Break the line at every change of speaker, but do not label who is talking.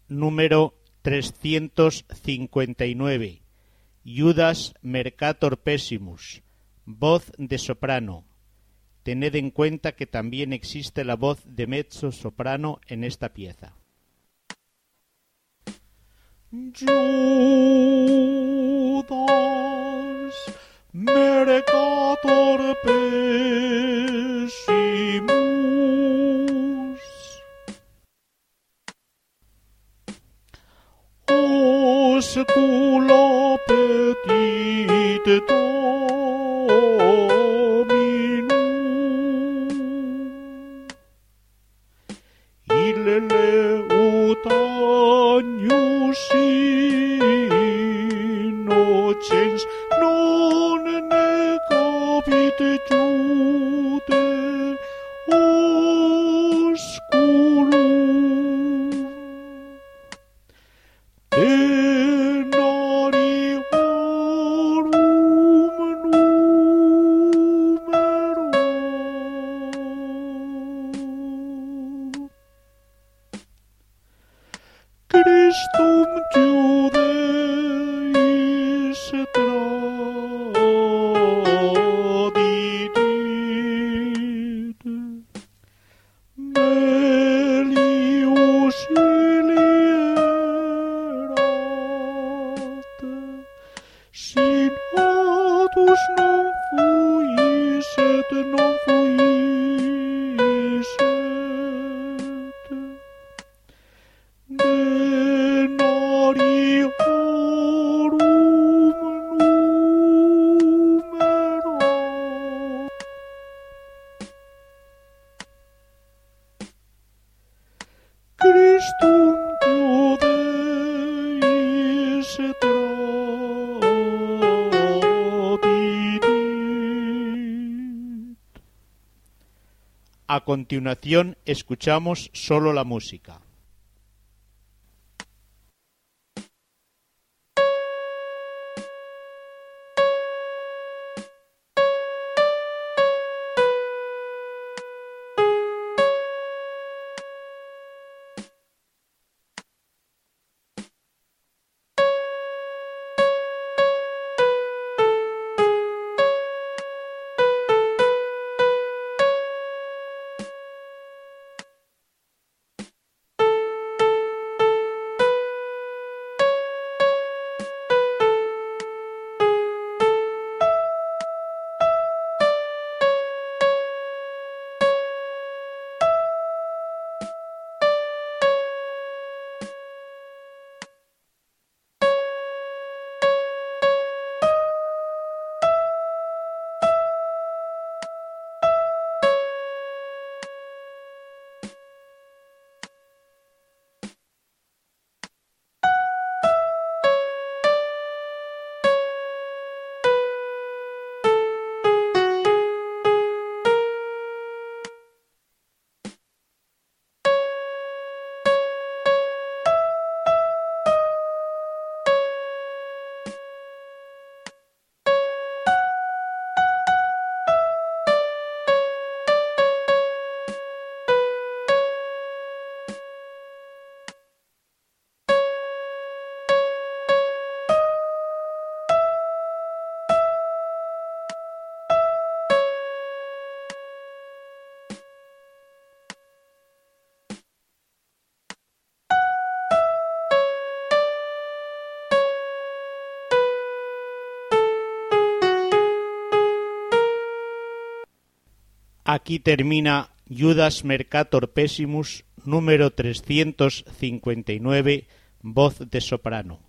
número 359. Iudas Mercator Pessimus, voz de soprano. Tened en cuenta que también existe la voz de mezzo soprano en esta pieza.
Iudas Mercator Pessimus, oscula petite dominum, illele utanius innocens non negavit Jude osculum, denariorum numero. Christum Judeis tradidit, melius ilierat, sinatus non fuiset, non fuiset, denariorum numero. Christum Judeis tradidit.
A continuación escuchamos solo la música. Aquí termina Iudas Mercator Pessimus número 359, voz de soprano.